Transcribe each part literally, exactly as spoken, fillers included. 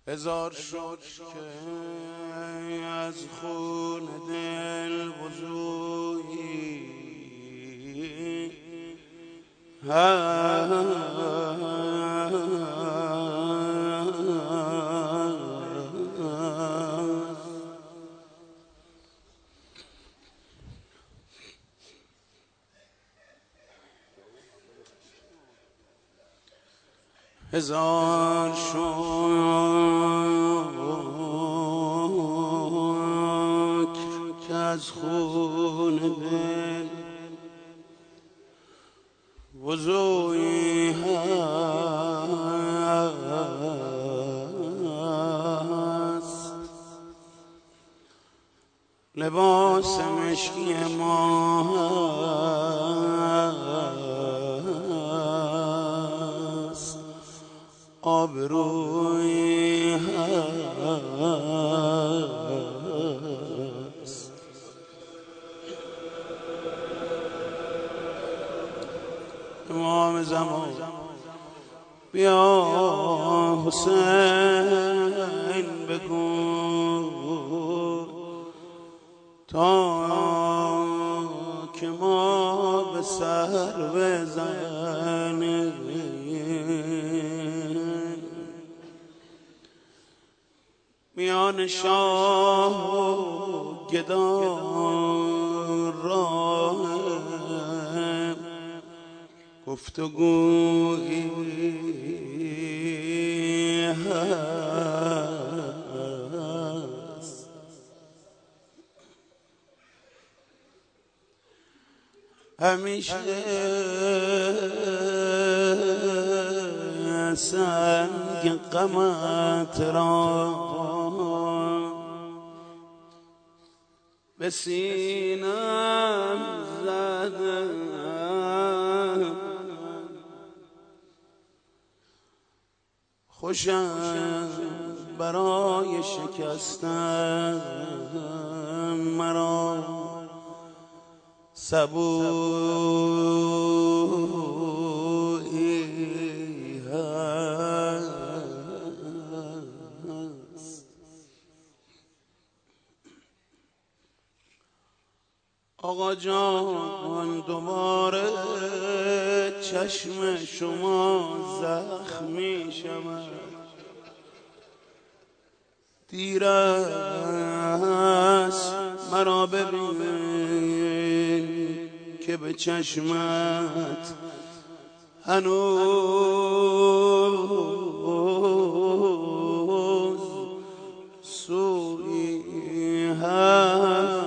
هزار شکر که از خون دل وضویی هزار شکر که از خون دل وضویی هست، لباس مشکی ما هست، آبرویی هست. امام زمان بیا حسین بگو تا که ما به سر بزنیم، میان شاه و گدا راه گفتگویی هست. همیشه سنگ غمت را به سینم زدم، خوشم برای شکستن مرا سبویی هست. آقا جان دوباره چشم شما زخمی شود، دیر است مرا ببین که به چشمت هنوز سویی هست.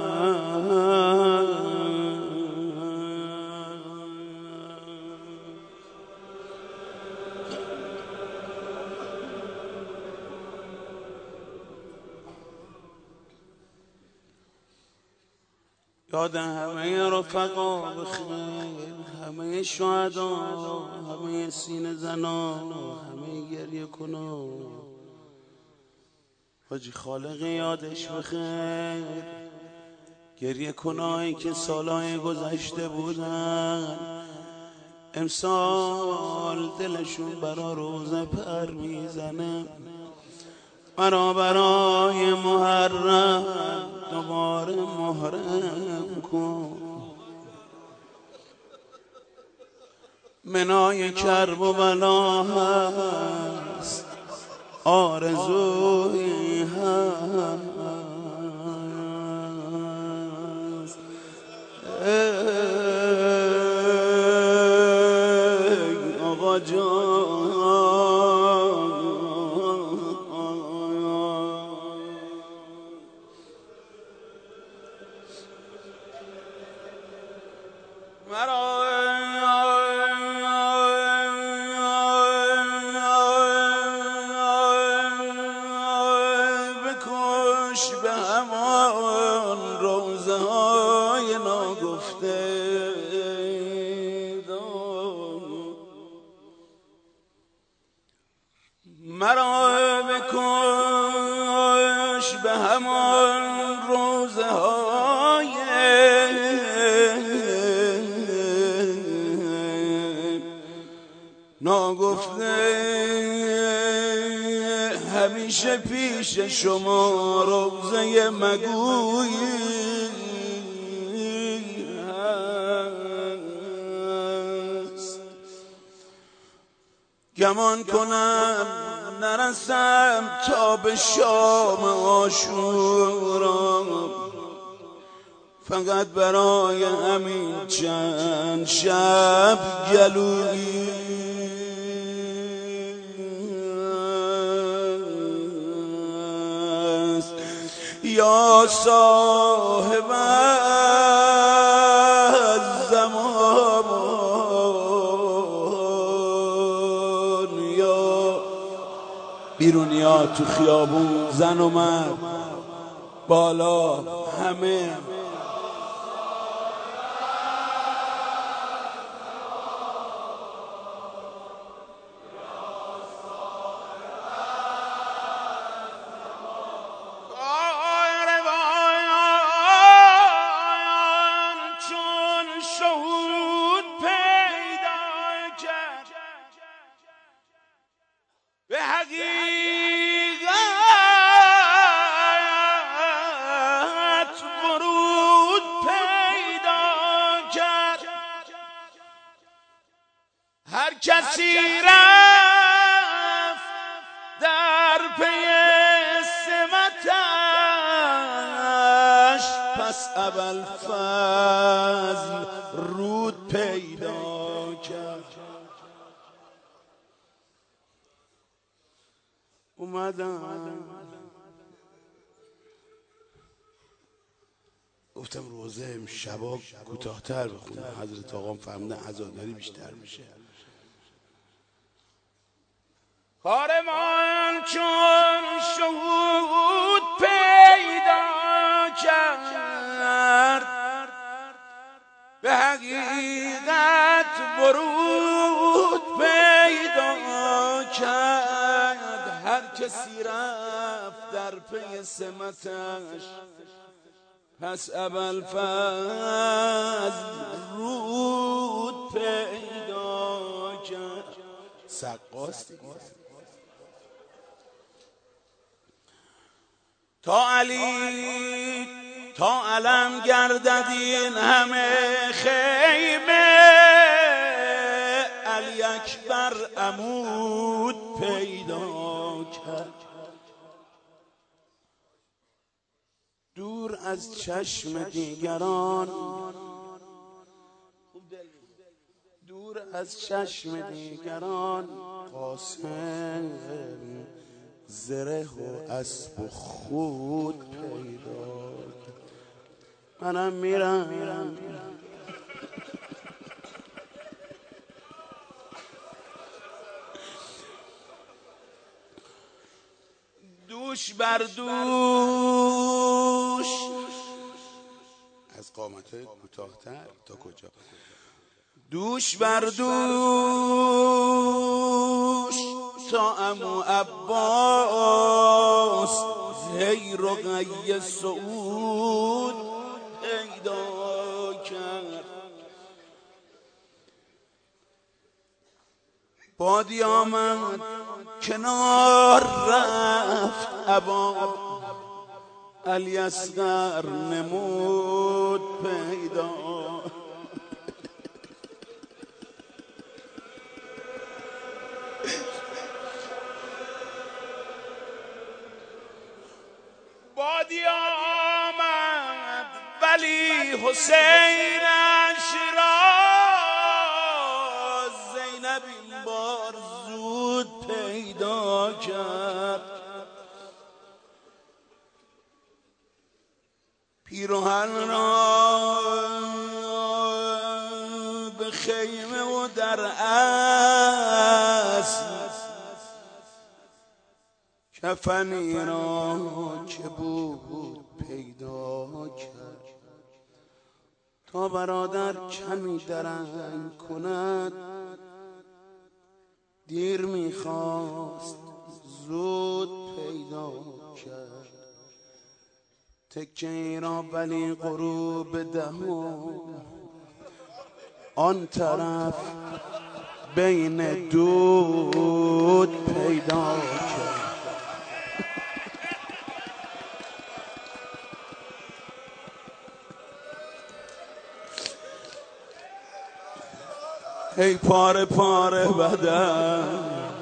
یاد همه رفقا بخیر، همه شهدا، همه سینه زنان، همه گریه کنان. حاجی خالق یادش بخیر، گریه کنایی که سالهای گذشته بودن امسال دلشون برا روزه پر میزنه. مرا برای محرم دوباره محرم کن، منای کرب و بلا هست، آرزویی هست. ای آقا جان مرا بکش به همان روزه های ناگفته، مرا بکش به همان روزه های ناگفته. همیشه پیش شما روزه مگویی هست. گمان کنم نرسم تا به شام عاشورا، فقط برای همین چند شب گلویی است. یا صاحب الزمان، یا بیرونیا تو خیابون، زن و مرد، بالا همه، به حقیقت ورود پیدا کرد. هر کسی رفت در پی سمتش، پس ابوالفضل رود پیدا کرد. اومدم گفتم روزه امشبا کوتاه‌تر بخونم، حضرت آقام فهمیدن عزاداری بیشتر میشه. کارمان چون شهود پیدا کرد، به حقیقت ورود پیدا کرد. هر کسی رفت در پی سمتش، پس ابوالفضل رود پیدا کرد. سقاست تا علی تا علم گردد این همه خیمه، علی اکبر عمود پیدا کرد. دور از چشم دیگران، دور از چشم دیگران، قاسم زره و اسب و خود پیدا کرد. منم میرم دوش بر دوش، از قامت کوتاه‌تر تا کجا؟ دوش بر دوش تا عمو عباس، هی رقیه سعود پیدا کرد. بادی آمد کنار رفت ابا، علی اصغر نمود پیدا. بادی آمد ولی حسینش را زینب این بار زود پیدا کرد. پیراهن را به خیمه و در اصل، کفنی را که بود پیدا کرد. تا برادر کمی درنگ کند، دیر میخواست زود پیدا کرد. تکه ای را ولی غروب دهم، آن طرف بین دود پیدا کرد. ای پاره پاره بدن،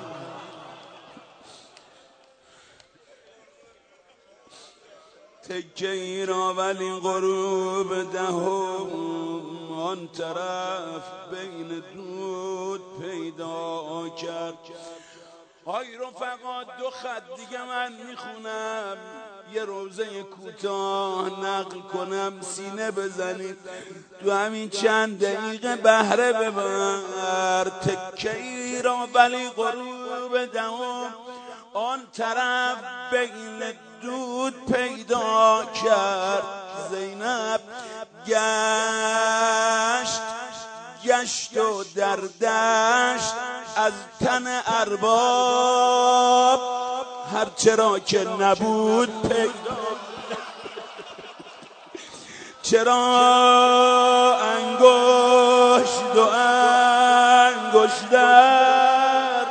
تکه ای را ولی غروب دهم آن طرف بین دود پیدا کرد. های رفقا دو خط دیگه من میخونم، یه روزه کوتاه نقل کنم، سینه بزنید تو همین چند دقیقه بهره ببر. تکه ای را ولی غروب دهم آن طرف بین دود پیدا کرد. زینب گشت گشت و در دشت از تن ارباب، هرچرا که نبود پیدا. چرا انگشت و انگشتر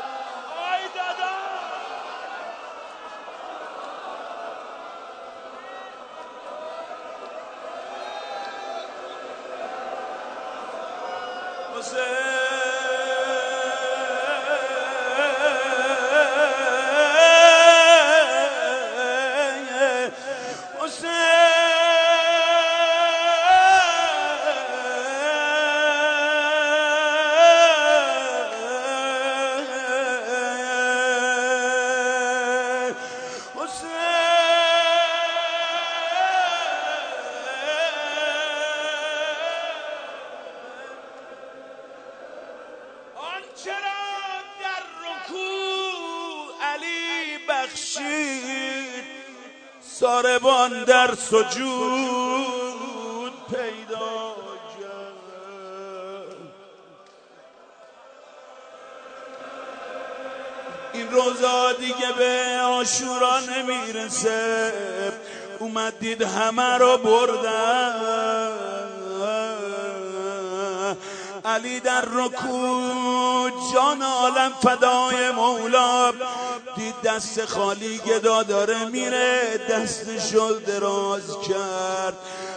ساربان در سجود پیدا کرد. این روزا دیگه به عاشورا نمیرسه، اومد دید همه رو بردن. علی در رکوع جان عالم فدای مولا، دید دست خالی گدا داره میره، دستشو دراز کرد.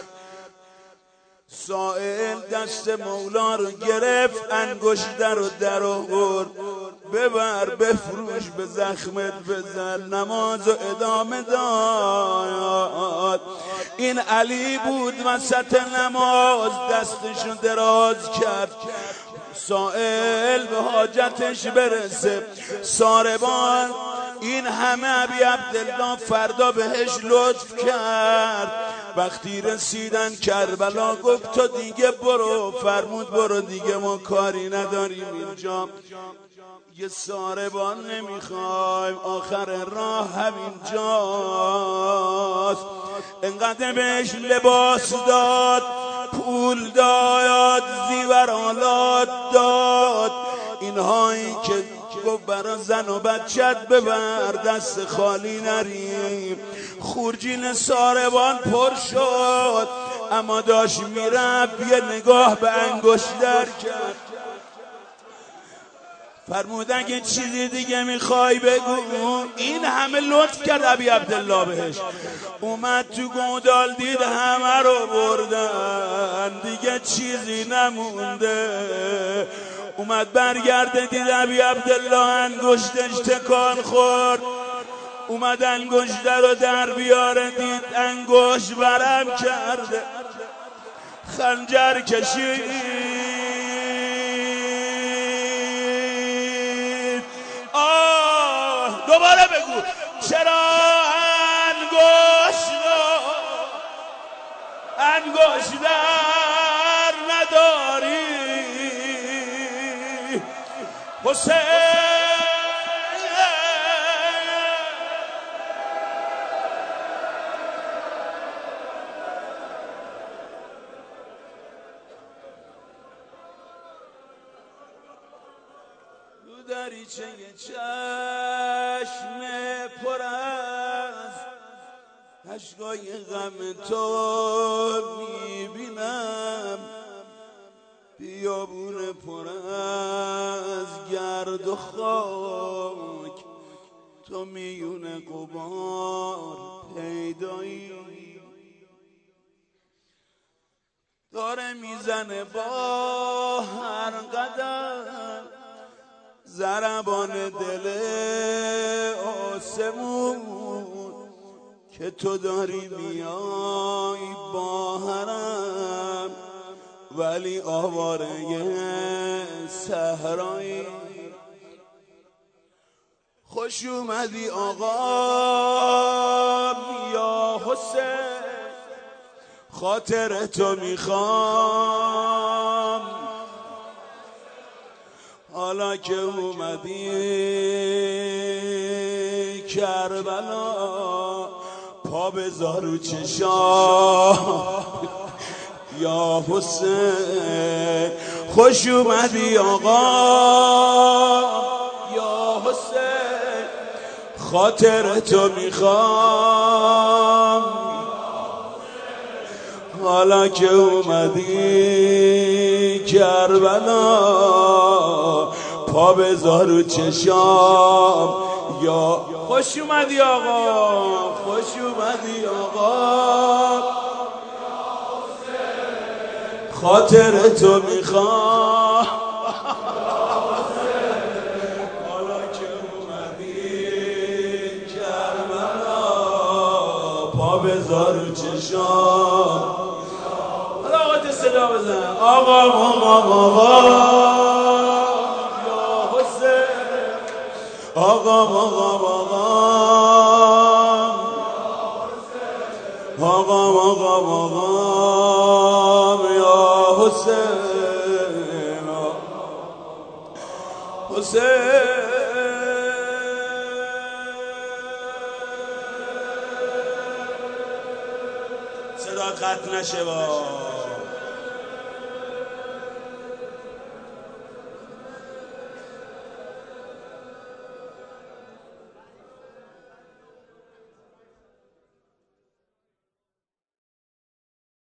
سائل دست مولا رو گرفت، انگشتر رو در آورد، ببر بفروش به زخمت بزن، نماز و ادامه داد. این علی بود وسط نماز دستشو دراز کرد، سائل به حاجتش برسه. ساربان این همه ابی عبدالله فردا بهش لطف کرد. وقتی رسیدن کربلا گفت تو دیگه برو، فرمود برو دیگه ما کاری نداریم اینجا، یه ساربان نمیخوایم، آخر راه همینجاست. انقدر بهش لباس داد، پول داد، زیورالات داد، اینهایی که گفت برا زن و بچت ببر دست خالی نریم. خورجین ساربان پر شد، اما داشت میرفت یه نگاه به انگشتر کرد، فرمود اگه چیزی دیگه میخوای بگو. این همه لطف کرد ابی عبدالله بهش، اومد تو گودال دید همه رو بردن، دیگه چیزی نمونده. اومد برگرده دید ابی عبدالله انگشتش تکان خورد، اومد انگشت رو در بیاره دید انگشت ورم کرده، خنجر کشید. آه دوباره بگو چرا انگشت انگشت در نداری حسین؟ دریچه چشم پر از اشکای غم تو میبینم، بیابون پر از گرد و خاک، تو میون غبار پیدایی. داره میزنه با هر قدم ضربان دل آسمون که تو داری میای با حرم، ولی آواره صحرایی. خوش اومدی آقا یا حسین، خاطر تو میخوام حالا که اومدی کربلا، پا بذار رو چشام یا حسین. خوش اومدی آقا یا حسین، خاطر تو میخوام حالا که اومدی کربلا، پا بذار رو چشام یا خوش اومدی آقا، خوش اومدی آقا، خاطر تو میخوام حالا که اومدی کربلا، پا بذار رو چشام. حالا آقا تو صدا بزن آقا آقا آقا یا حسین، آقا آقا آقا آقا آقا آقا یا حسین حسین. صدا قطع نشه با